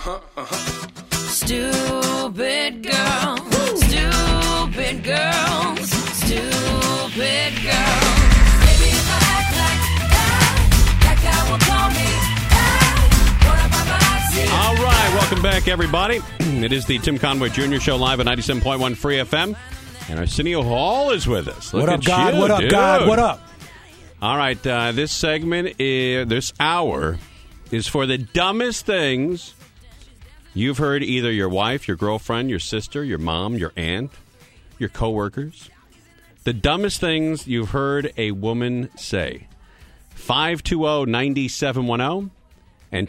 Stupid girls, stupid girls, stupid girls. Maybe if I act like that will call me. All right, welcome back, everybody. It is the Tim Conway Jr. Show live at 97.1 Free FM. And Arsenio Hall is with us. What up, God? What up, God? What up? All right, this segment, this hour, is for the dumbest things you've heard either your wife, your girlfriend, your sister, your mom, your aunt, your coworkers. The dumbest things you've heard a woman say. 520-9710 and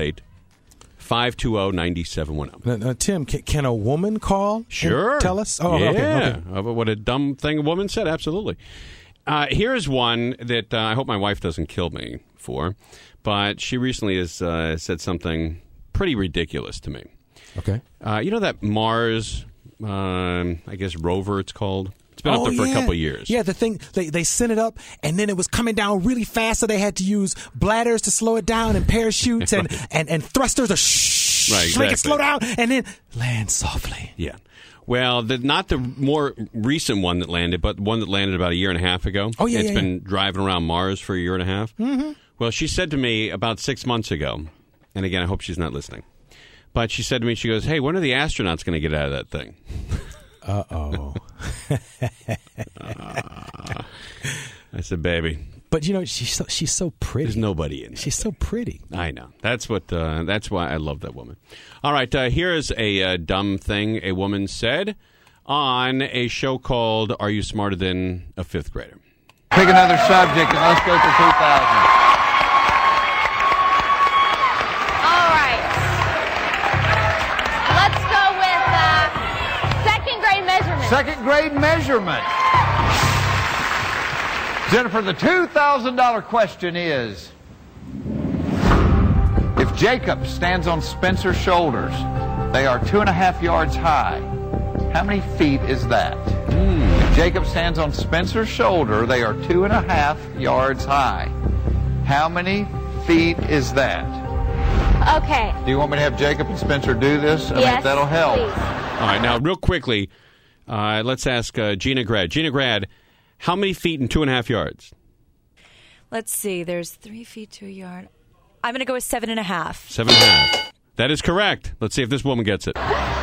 888-520-9710. Tim, can a woman call? Sure. And tell us? Oh, yeah. Okay. What a dumb thing a woman said. Absolutely. Here's one that I hope my wife doesn't kill me for, but she recently has said something pretty ridiculous to me. Okay. You know that Mars, I guess rover it's called? It's been up there for a couple of years. Yeah, the thing, they sent it up, and then it was coming down really fast, so they had to use bladders to slow it down and parachutes and thrusters to make it slow down and then land softly. Yeah. Well, not the more recent one that landed, but one that landed about a year and a half ago. Oh, yeah, It's been driving around Mars for a year and a half. Mm-hmm. Well, she said to me about 6 months ago, and again, I hope she's not listening, but she said to me, she goes, hey, when are the astronauts going to get out of that thing? Uh-oh. I said, baby. But, you know, she's so pretty. There's nobody in there. She's so pretty. I know. That's why I love that woman. All right, here is a dumb thing a woman said on a show called Are You Smarter Than a Fifth Grader? Pick another subject and let's go for 2,000. Second grade measurement. Jennifer, the $2,000 question is, if Jacob stands on Spencer's shoulders, they are 2.5 yards high. How many feet is that? If Jacob stands on Spencer's shoulder, they are 2.5 yards high. How many feet is that? Okay. Do you want me to have Jacob and Spencer do this? I mean, if that'll help. Please. All right, now, real quickly, let's ask Gina Grad. Gina Grad, how many feet in 2.5 yards? Let's see. There's 3 feet to a yard. I'm going to go with 7.5. 7.5. That is correct. Let's see if this woman gets it.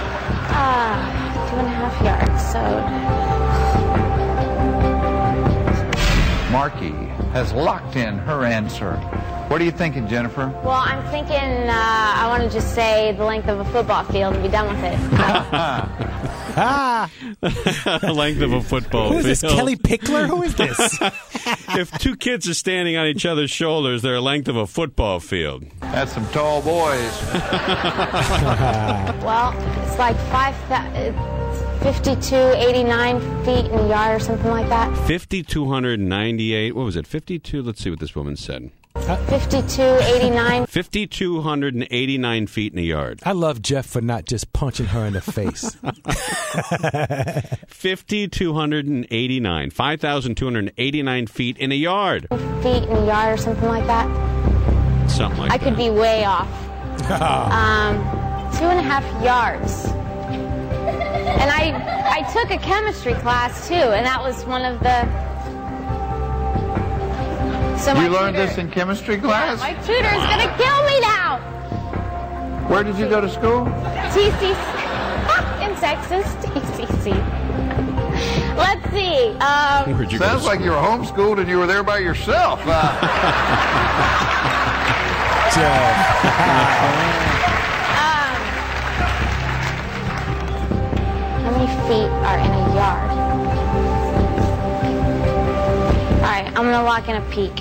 2.5 yards. So Marky has locked in her answer. What are you thinking, Jennifer? Well, I'm thinking I want to just say the length of a football field and be done with it. The length of a football field. Who is this, Kelly Pickler? Who is this? If two kids are standing on each other's shoulders, they're the length of a football field. That's some tall boys. Well, it's like 5,289 feet in a yard or something like that. 5,298. What was it? 52. Let's see what this woman said. 5,289. 5,289 feet in a yard. I love Jeff for not just punching her in the face. 5,289. 5,289 feet in a yard. Feet in a yard or something like that. Something like that. I could be way off. 2.5 yards. And I took a chemistry class, too, and that was one of the... So you learned this in chemistry class? Yeah, my tutor's going to kill me now. Where did you go to school? TCC. In Texas, TCC. Let's see. Sounds like you were homeschooled and you were there by yourself. How many feet are in a yard? All right, I'm going to lock in a peak.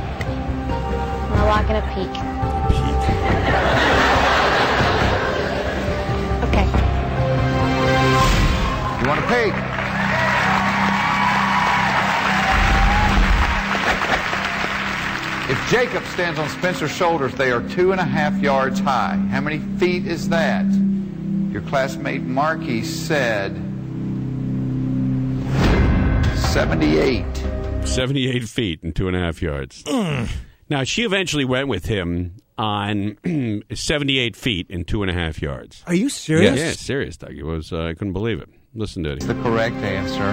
Okay. You want a peek? If Jacob stands on Spencer's shoulders, they are 2.5 yards high. How many feet is that? Your classmate Marky said 78. 78 feet and 2.5 yards. Now, she eventually went with him on 78 feet in 2.5 yards. Are you serious? Yeah, serious, Doug. It was. I couldn't believe it. Listen to it. The correct answer.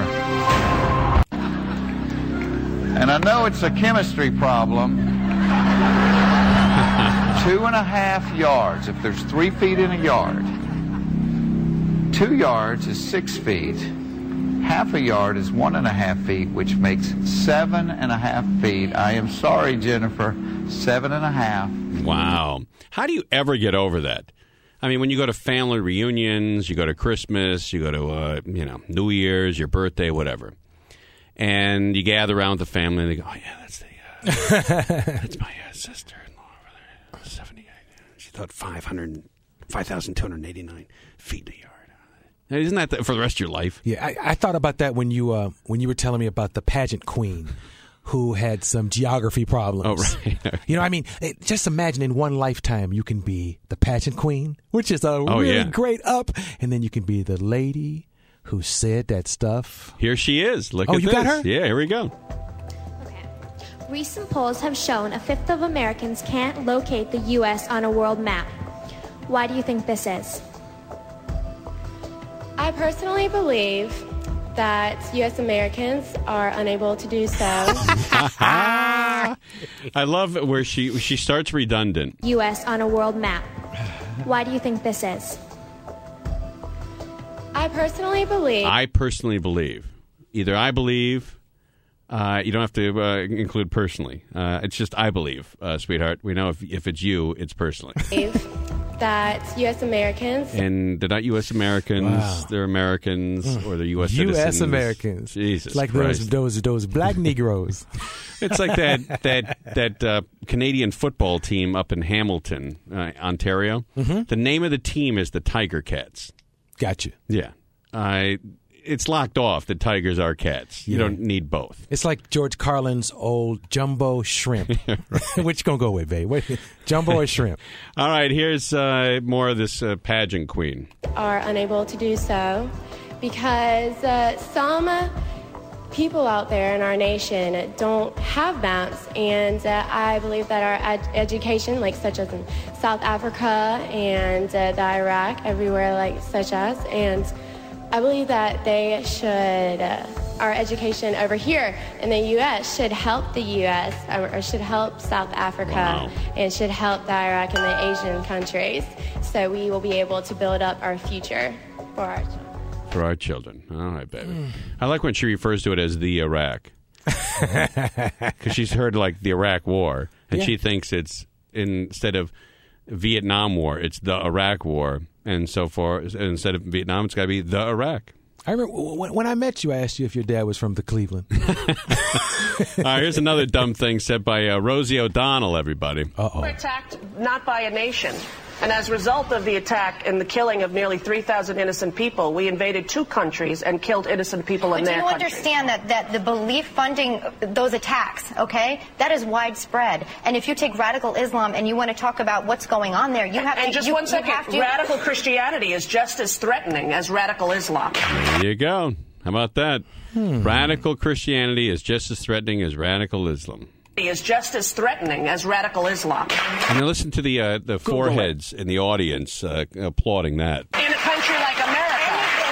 And I know it's a chemistry problem. 2.5 yards. If there's 3 feet in a yard, 2 yards is 6 feet. Half a yard is 1.5 feet, which makes 7.5 feet. I am sorry, Jennifer. 7.5. Wow. How do you ever get over that? I mean, when you go to family reunions, you go to Christmas, you go to, New Year's, your birthday, whatever. And you gather around with the family and they go, oh, yeah, that's that's my sister-in-law over there. 78. She thought 5,289 feet a yard. Now, isn't that for the rest of your life? Yeah, I thought about that when you were telling me about the pageant queen who had some geography problems. Oh, right. Just imagine in one lifetime you can be the pageant queen, which is a really great up, and then you can be the lady who said that stuff. Here she is. Look at this. Oh, you got her? Yeah, here we go. Okay. Recent polls have shown a fifth of Americans can't locate the U.S. on a world map. Why do you think this is? I personally believe that U.S. Americans are unable to do so. I love where she starts redundant. U.S. on a world map. Why do you think this is? I personally believe. Either I believe. You don't have to include personally. It's just I believe, sweetheart. We know if it's you, it's personally. That U.S. Americans. And they're not U.S. Americans. Wow. They're Americans or they're U.S. citizens. U.S. Americans. Jesus like Christ. those black Negroes. It's like that Canadian football team up in Hamilton, Ontario. Mm-hmm. The name of the team is the Tiger Cats. Gotcha. Yeah. It's locked off. The Tigers are cats. You don't need both. It's like George Carlin's old Jumbo Shrimp. Which gonna go with, babe? Jumbo or Shrimp? All right, here's more of this pageant queen. Are unable to do so because some people out there in our nation don't have maps, and I believe that our education, like such as in South Africa and the Iraq, everywhere like such as, and I believe that they should, our education over here in the U.S. should help the U.S. or should help South Africa and should help the Iraq and the Asian countries, so we will be able to build up our future for our children. For our children. All right, baby. I like when she refers to it as the Iraq. Because she's heard like the Iraq War, and she thinks it's, instead of Vietnam War, it's the Iraq War. And so far, instead of Vietnam, it's got to be the Iraq. I remember when I met you, I asked you if your dad was from the Cleveland. All right, here's another dumb thing said by Rosie O'Donnell, everybody. Uh-oh. We're attacked not by a nation. And as a result of the attack and the killing of nearly 3,000 innocent people, we invaded 2 countries and killed innocent people in their countries. Do you understand that the belief funding those attacks, okay, that is widespread. And if you take radical Islam and you want to talk about what's going on there, you have to... And just 1 second, radical Christianity is just as threatening as radical Islam. There you go. How about that? Radical Christianity is just as threatening as radical Islam. Is just as threatening as radical Islam. And listen to the foreheads in the audience applauding that. In a country like America,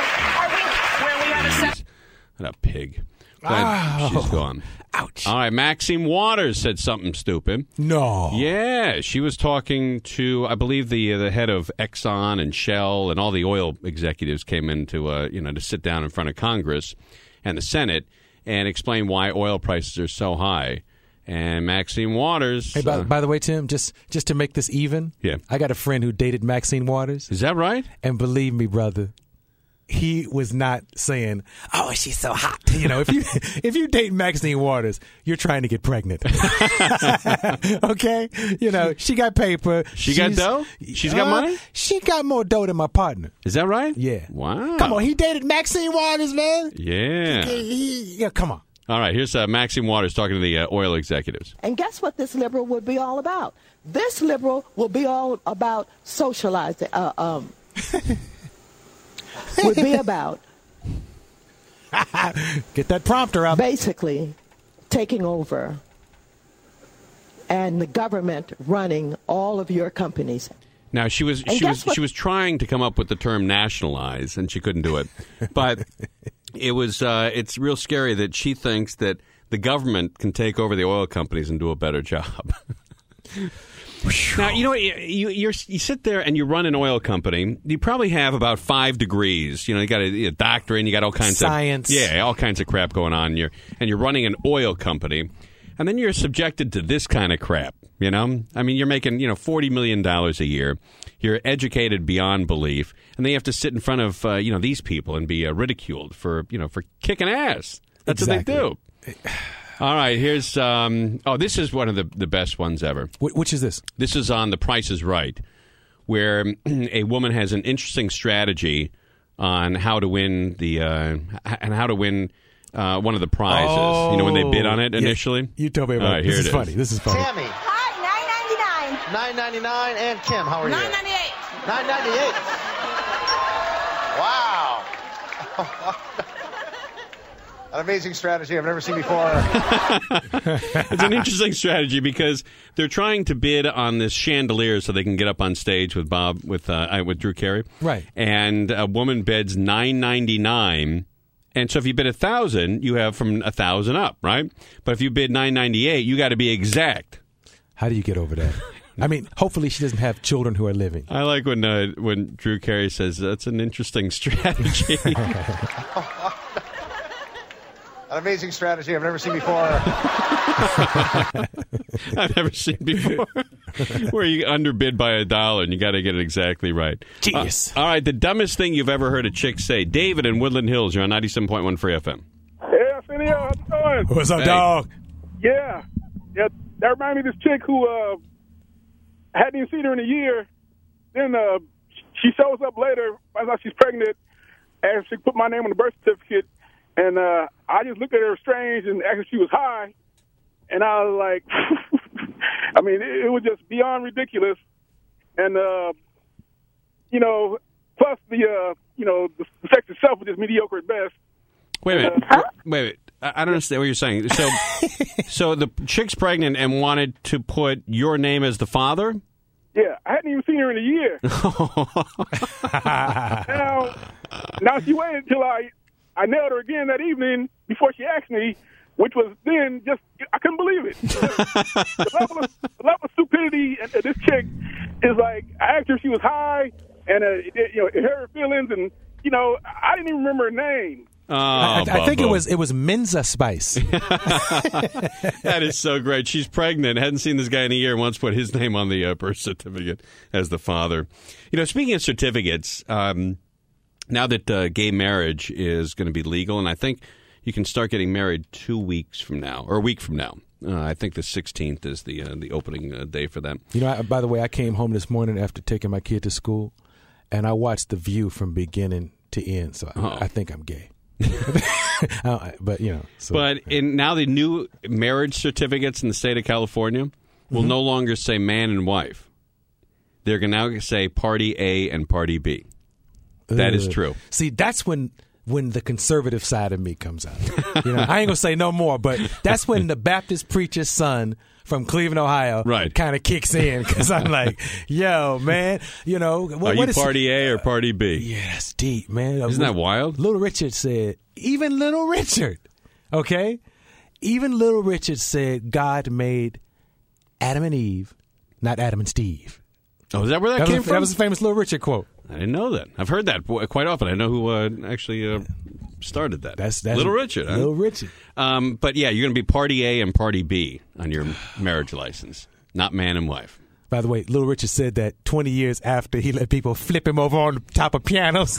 where we have what a pig. She's gone. Ouch. All right, Maxine Waters said something stupid. No. Yeah, she was talking to, I believe, the head of Exxon and Shell, and all the oil executives came in to to sit down in front of Congress and the Senate and explain why oil prices are so high. And Maxine Waters. Hey, by the way, Tim, just to make this even, I got a friend who dated Maxine Waters. Is that right? And believe me, brother, he was not saying, "Oh, she's so hot." If you date Maxine Waters, you're trying to get pregnant. Okay, she got paper. She's got dough. She's got money. She got more dough than my partner. Is that right? Yeah. Wow. Come on, he dated Maxine Waters, man. Yeah. Come on. All right, here's Maxine Waters talking to the oil executives. And guess what this liberal would be all about? This liberal will be all about socializing. Would be about... Get that prompter up. Basically, taking over and the government running all of your companies. Now she was trying to come up with the term nationalize, and she couldn't do it. But it's real scary that she thinks that the government can take over the oil companies and do a better job. Now, you sit there and you run an oil company. You probably have about 5 degrees. You got a doctorate, and you got all kinds science. All kinds of crap going on. And you're running an oil company, and then you're subjected to this kind of crap. I mean, you're making $40 million a year. You're educated beyond belief, and then you have to sit in front of these people and be ridiculed for kicking ass. That's exactly what they do. All right, here's this is one of the best ones ever. Which is this? This is on The Price is Right, where a woman has an interesting strategy on how to win one of the prizes. Oh, when they bid on it initially. Yeah, you told me about it. This is funny. This is funny. Tammy. Hi, $9.99. $9.99. And Kim, how are you? $9.98. $9.98. Wow. An amazing strategy I've never seen before. It's an interesting strategy because they're trying to bid on this chandelier so they can get up on stage with Drew Carey. Right. And a woman bids $9.99. And so if you bid 1,000, you have from 1,000 up, right? But if you bid $9.98, you got to be exact. How do you get over that? I mean, hopefully she doesn't have children who are living. I like when Drew Carey says that's an interesting strategy. An amazing strategy I've never seen before. I've never seen before. Where you underbid by $1 and you got to get it exactly right. Genius. All right, the dumbest thing you've ever heard a chick say. David in Woodland Hills, you're on 97.1 Free FM. Hey, Arsenio, how's it going? What's up, dog? Yeah, that reminded me of this chick who hadn't even seen her in a year. Then she shows up later, finds out she's pregnant, and she put my name on the birth certificate. And I just looked at her strange and asked if she was high. And I was like, I mean, it was just beyond ridiculous. And, plus the sex itself was just mediocre at best. Wait a minute. I don't understand what you're saying. So the chick's pregnant and wanted to put your name as the father? Yeah, I hadn't even seen her in a year. Now she waited until I nailed her again that evening before she asked me, which was then just, I couldn't believe it. The level of stupidity at this chick is like, I asked her if she was high, and it hurt her feelings, and, I didn't even remember her name. I think it was Menza Spice. That is so great. She's pregnant, hadn't seen this guy in a year, and wants to put his name on the birth certificate as the father. Speaking of certificates, now that gay marriage is going to be legal, and I think you can start getting married 2 weeks from now, or a week from now. I think the 16th is the opening day for that. By the way, I came home this morning after taking my kid to school, and I watched The View from beginning to end, so I think I'm gay. But now the new marriage certificates in the state of California will no longer say man and wife. They're going to now say party A and party B. That is true. See, that's when the conservative side of me comes out. I ain't gonna say no more, but that's when the Baptist preacher's son from Cleveland, Ohio, kind of kicks in, because I'm like, yo, man, are you party A or party B? Yeah, that's deep, man. Isn't that wild? Little Richard said, even Little Richard, okay? Even Little Richard said God made Adam and Eve, not Adam and Steve. Oh, is that where that came from? That was a famous Little Richard quote. I didn't know that. I've heard that quite often. I know who actually started that. That's Little Richard. Huh? Little Richard. But yeah, you're going to be party A and party B on your marriage license, not man and wife. By the way, Little Richard said that 20 years after he let people flip him over on top of pianos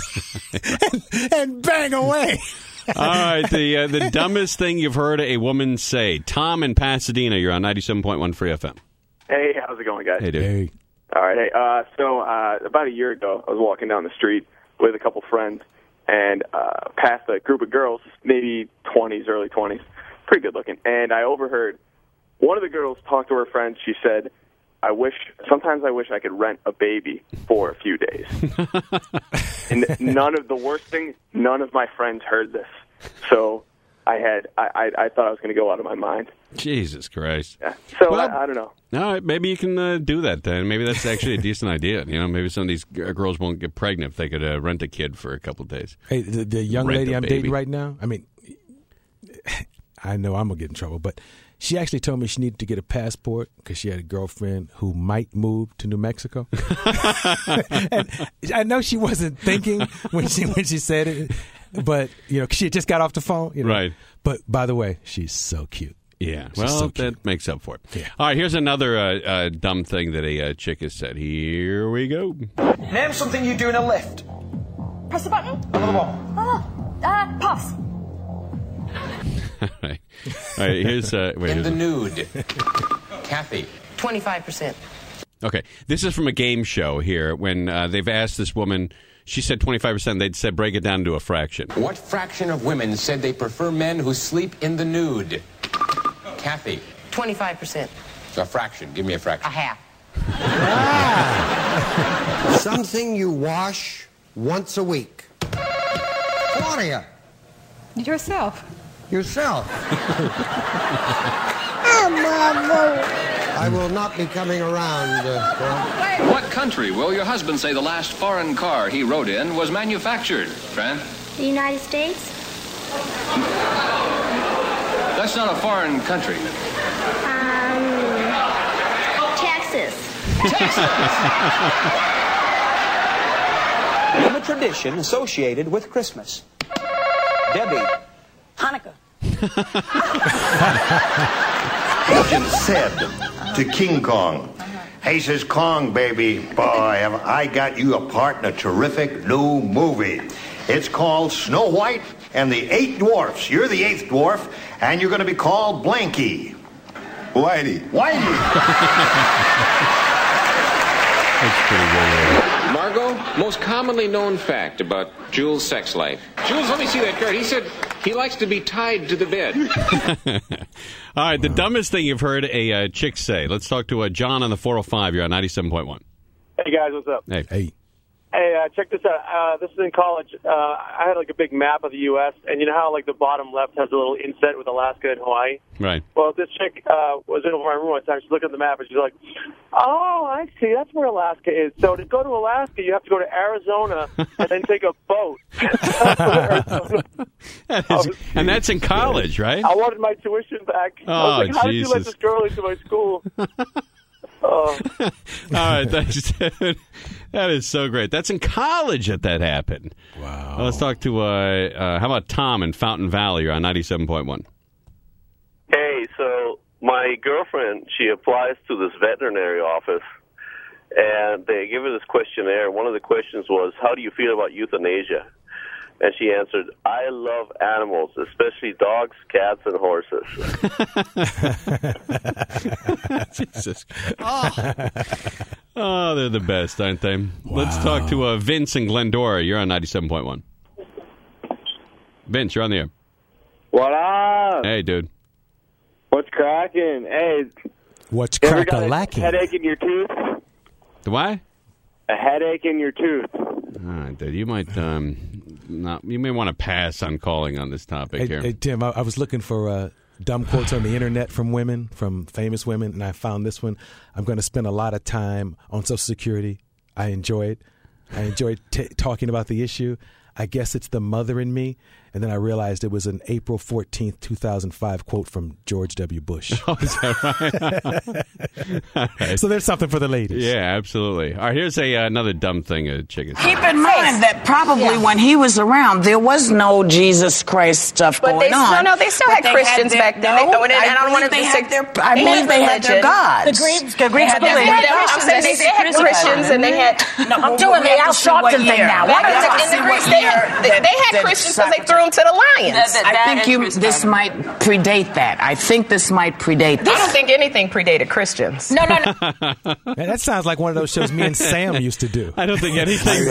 and bang away. All right, the dumbest thing you've heard a woman say. Tom in Pasadena, you're on 97.1 Free FM. Hey, how's it going, guys? Hey, dude. Hey. All right, hey. So about a year ago, I was walking down the street with a couple friends and passed a group of girls, maybe 20s, early 20s, pretty good looking. And I overheard one of the girls talk to her friend. She said, sometimes I wish I could rent a baby for a few days. And none of my friends heard this. So I thought I was going to go out of my mind. Jesus Christ. Yeah. So Well, I don't know. All right, maybe you can do that then. Maybe that's actually a decent idea. Maybe some of these girls won't get pregnant if they could rent a kid for a couple of days. Hey, the young Rent lady a I'm baby. dating right now, I mean, I know I'm going to get in trouble, but she actually told me she needed to get a passport because she had a girlfriend who might move to New Mexico. And I know she wasn't thinking when she said it, but, she had just got off the phone. Right. But, by the way, she's so cute. Yeah, She's well, so cute. that makes up for it. Yeah. All right, here's another dumb thing that a chick has said. Here we go. Name something you do in a lift. Press the button. Another one. Puffs. All right, here's... In the nude. Kathy. 25%. Okay, this is from a game show here when they've asked this woman... She said 25%. They'd said break it down to a fraction. What fraction of women said they prefer men who sleep in the nude? Kathy. 25%. A fraction. Give me a fraction. A half. Something you wash once a week. Claudia. Yourself. Yourself. I will not be coming around. What country will your husband say the last foreign car he rode in was manufactured, Fran? The United States? That's not a foreign country. Texas. Name a tradition associated with Christmas. Debbie. Hanukkah. Agent said to King Kong, "Hey," says Kong, baby, boy, have I got you a part in a terrific new movie. It's called Snow White and the Eight Dwarfs. You're the eighth dwarf, and you're going to be called Blanky. Whitey. That's pretty good. Margot, most commonly known fact about Jules' sex life. Jules, let me see that card. He said he likes to be tied to the bed. All right, the dumbest thing you've heard a chick say. Let's talk to John on the 405. You're on 97.1. Hey, guys, what's up? Hey. Hey, check this out. This is in college. I had, a big map of the U.S., and you know how, the bottom left has a little inset with Alaska and Hawaii? Right. Well, this chick was in my room one time. She's looking at the map, and she's like, oh, I see. That's where Alaska is. So to go to Alaska, you have to go to Arizona and then take a boat. And that's in college, right? I wanted my tuition back. I was like, how did you let this girl into my school? All right, that is so great. That's in college that happened. Wow. Let's talk to, how about Tom in Fountain Valley? You're on 97.1. Hey, so my girlfriend, she applies to this veterinary office, and they give her this questionnaire. One of the questions was, how do you feel about euthanasia? And she answered, I love animals, especially dogs, cats, and horses. Jesus. Oh, they're the best, aren't they? Wow. Let's talk to Vince in Glendora. You're on 97.1. Vince, you're on the air. What up? Hey, dude. What's cracking? Hey. What's you ever got a crack-a-lacking? headache in your tooth? The what? A headache in your tooth. All right, dude. You might you may want to pass on calling on this topic here. Hey, Tim, I was looking for dumb quotes on the internet from women, from famous women, and I found this one. I'm going to spend a lot of time on Social Security. I enjoy it. I enjoyed talking about the issue. I guess it's the mother in me. And then I realized it was an April 14th, 2005 quote from George W. Bush. Oh, is that right? All right. So there's something for the ladies. Yeah, absolutely. All right, here's another dumb thing a chick is. Keep in mind that probably when he was around, there was no Jesus Christ stuff going on. No, they still had Christians back then. I don't want to they had their gods. The Greeks believed. I'm saying they had Christians and they had. No, I'm doing the Al Sharpton thing now. In the Greeks, they had Christians because they threw them to the lions. I think this might predate that. I think this might predate that. I don't think anything predated Christians. No. Man, that sounds like one of those shows me and Sam used to do. I don't think anything.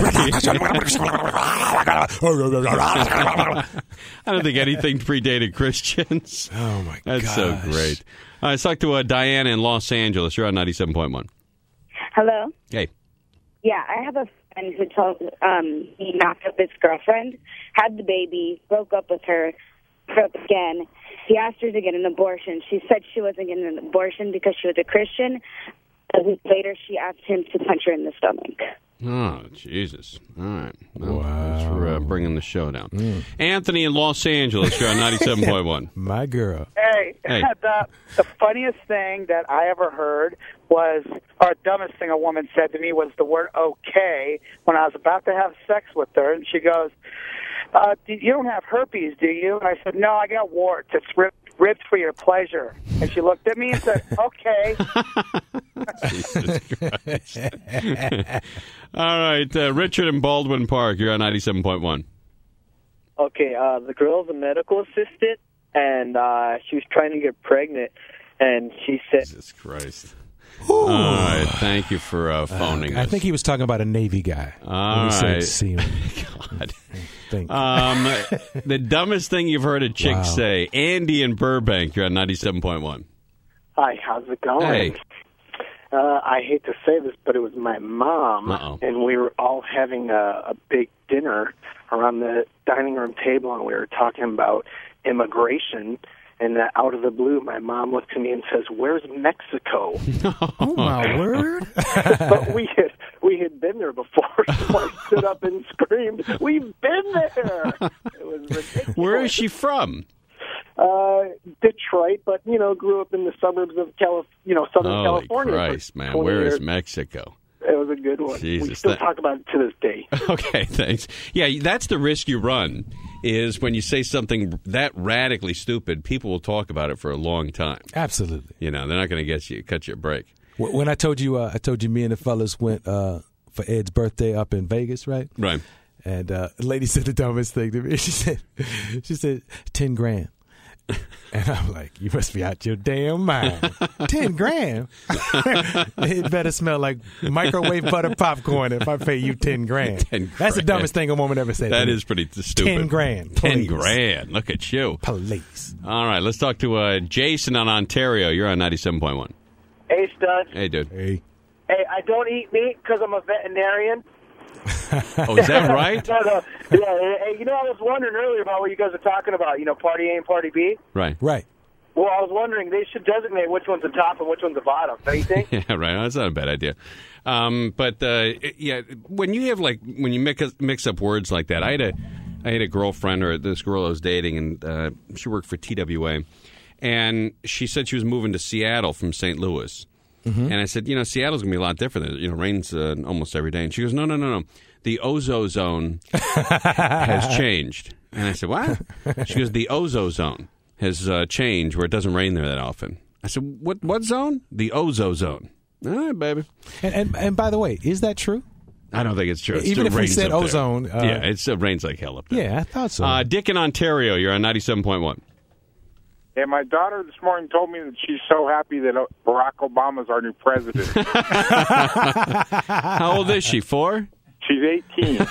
I don't think anything predated Christians. Oh my god, that's so great. All right, let's talk to Diana in Los Angeles. You're on 97.1. Hello. Hey. Yeah, I have a friend who told he knocked up his girlfriend, had the baby, broke up with her, up again. He asked her to get an abortion. She said she wasn't getting an abortion because she was a Christian. A week later, she asked him to punch her in the stomach. Oh, Jesus. All right. Well, thanks for bringing the show down. Anthony in Los Angeles, you're on 97.1. My girl. Hey. The funniest thing that I ever heard was, or dumbest thing a woman said to me was the word okay when I was about to have sex with her. And she goes, you don't have herpes, do you? And I said, no, I got warts. It's ripped for your pleasure. And she looked at me and said, okay. Jesus Christ. All right, Richard in Baldwin Park, you're on 97.1. Okay, the girl's a medical assistant, and she was trying to get pregnant, and she said... Jesus Christ. All right, thank you for phoning us. I think he was talking about a Navy guy. All right. God. The dumbest thing you've heard a chick say. Andy in Burbank, you're on 97.1. Hi, how's it going? Hey. I hate to say this, but it was my mom, and we were all having a big dinner around the dining room table, and we were talking about immigration. And out of the blue, my mom looked at me and says, "Where's Mexico?" Oh my word! But we had been there before, so I stood up and screamed, "We've been there!" It was ridiculous. Where is she from? Detroit, but grew up in the suburbs of Southern California. Holy Christ, man! Where is Mexico? It was a good one. Jesus, we still talk about it to this day. Okay, thanks. Yeah, that's the risk you run, is when you say something that radically stupid, people will talk about it for a long time. Absolutely. They're not going to cut you a break. When I told you me and the fellas went for Ed's birthday up in Vegas, right? Right. And a lady said the dumbest thing to me. She said, $10,000. And I'm like, you must be out your damn mind. $10,000? It better smell like microwave butter popcorn if I pay you $10,000. That's the dumbest thing a woman ever said. That is pretty stupid. $10,000. $10,000. Look at you. Police. All right, let's talk to Jason on Ontario. You're on 97.1. Hey, Studs. Hey, dude. Hey, I don't eat meat because I'm a veterinarian. Oh, is that right? No. Yeah, I was wondering earlier about what you guys are talking about, party A and party B. Right. Right. Well, I was wondering, they should designate which one's the top and which one's the bottom, don't you think? Yeah, right. That's not a bad idea. But when you have when you mix up words like that, I had a girlfriend, or this girl I was dating, and she worked for TWA, and she said she was moving to Seattle from St. Louis. Mm-hmm. And I said, Seattle's going to be a lot different. It rains almost every day. And she goes, no. The ozone zone has changed. And I said, what? She goes, the ozone zone has changed where it doesn't rain there that often. I said, what zone? The ozone zone. All right, baby. And by the way, is that true? I don't think it's true. Even if we said ozone. It still rains like hell up there. Yeah, I thought so. Dick in Ontario, you're on 97.1. Yeah, my daughter this morning told me that she's so happy that Barack Obama's our new president. How old is she? 4? She's 18.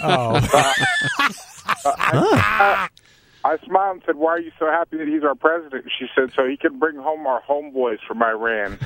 I smiled and said, "Why are you so happy that he's our president?" She said, "So he can bring home our homeboys from Iran."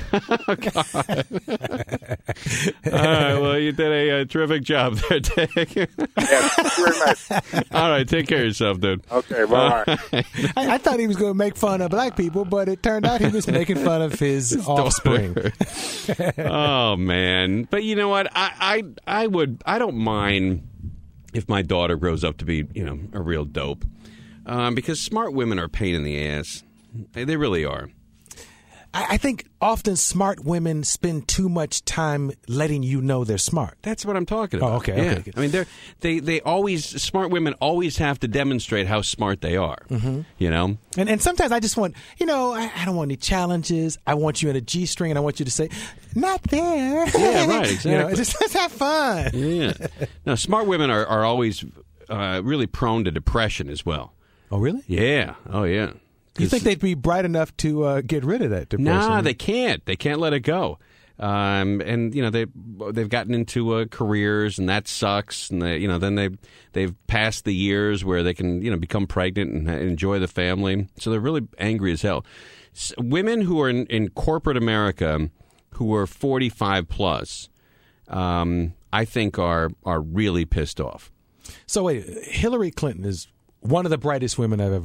All right, well, you did a terrific job there, Dick. Yeah, thank you very much. All right, take care of yourself, dude. Okay, bye. I thought he was going to make fun of black people, but it turned out he was making fun of his offspring. Oh, man. But you know what? I don't mind if my daughter grows up to be, a real dope. Because smart women are a pain in the ass. They really are. I think often smart women spend too much time letting you know they're smart. That's what I'm talking about. Oh, okay. Yeah. Okay. I mean, they always, smart women always have to demonstrate how smart they are. Mm-hmm. And sometimes I just want, I don't want any challenges. I want you in a G-string, and I want you to say, "Not there." Yeah, right. Exactly. Let's have fun. Yeah. No, smart women are always really prone to depression as well. Oh, really? Yeah. Oh, yeah. You think they'd be bright enough to get rid of that depression? Nah, they can't. They can't let it go. And they've gotten into careers, and that sucks. And then they've passed the years where they can become pregnant and enjoy the family. So they're really angry as hell. Women who are in corporate America, who are 45 plus, I think are really pissed off. So wait, Hillary Clinton is one of the brightest women I've ever met.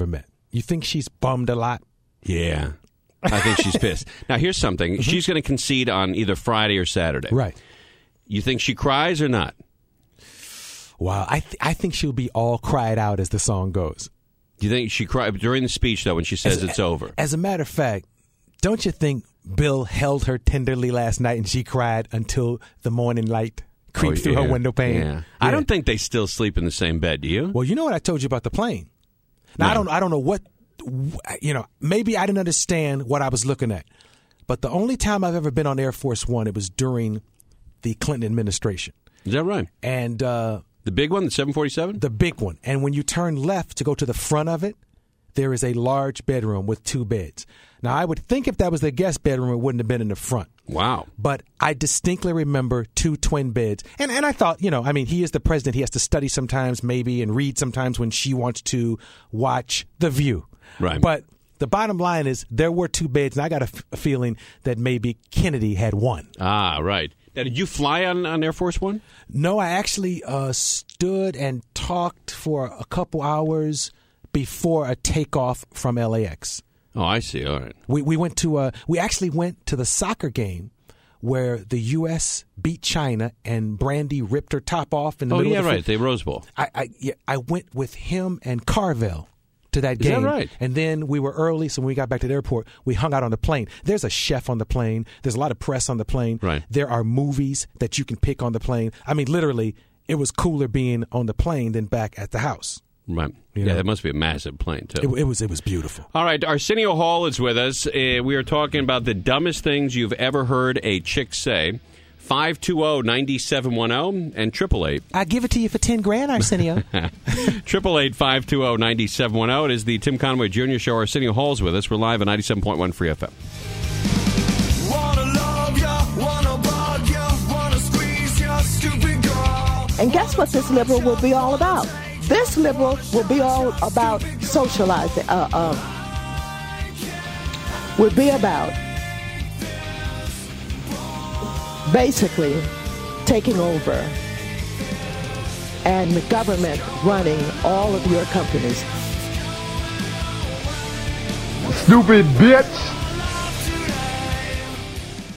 You think she's bummed a lot? Yeah. I think she's pissed. Now, here's something. She's going to concede on either Friday or Saturday. Right. You think she cries or not? Wow. I think she'll be all cried out as the song goes. Do you think she cried during the speech, though, when she says it's over? As a matter of fact, don't you think Bill held her tenderly last night and she cried until the morning light creeped through her window pane? Yeah. I don't think they still sleep in the same bed, do you? Well, you know what I told you about the plane. Now, I don't know what, maybe I didn't understand what I was looking at. But the only time I've ever been on Air Force One, it was during the Clinton administration. Is that right? And the big one, the 747? The big one. And when you turn left to go to the front of it, there is a large bedroom with 2 beds. Now, I would think if that was the guest bedroom, it wouldn't have been in the front. Wow. But I distinctly remember 2 twin beds. And I thought, he is the president. He has to study sometimes maybe and read sometimes when she wants to watch The View. Right. But the bottom line is there were 2 beds, and I got a feeling that maybe Kennedy had 1. Ah, right. Now, did you fly on Air Force One? No, I actually stood and talked for a couple hours before a takeoff from LAX. Oh, I see. All right. We actually went to the soccer game where the U.S. beat China and Brandy ripped her top off in the middle of the field. The Rose Bowl. I went with him and Carvel to that game. Is that right? And then we were early, so when we got back to the airport, we hung out on the plane. There's a chef on the plane. There's a lot of press on the plane. Right. There are movies that you can pick on the plane. I mean, literally, it was cooler being on the plane than back at the house. Right. Yeah, that must be a massive plane, too. It was beautiful. All right, Arsenio Hall is with us. We are talking about the dumbest things you've ever heard a chick say. 520-9710 and 888. I give it to you for $10,000, Arsenio. 888-520-9710. It is the Tim Conway Jr. Show. Arsenio Hall's with us. We're live at 97.1 Free FM. Wanna love ya, wanna bug ya, wanna squeeze ya, stupid girl. And guess what this liberal will be all about? This liberal will be all about socializing. Will be about basically taking over and the government running all of your companies. Stupid bitch.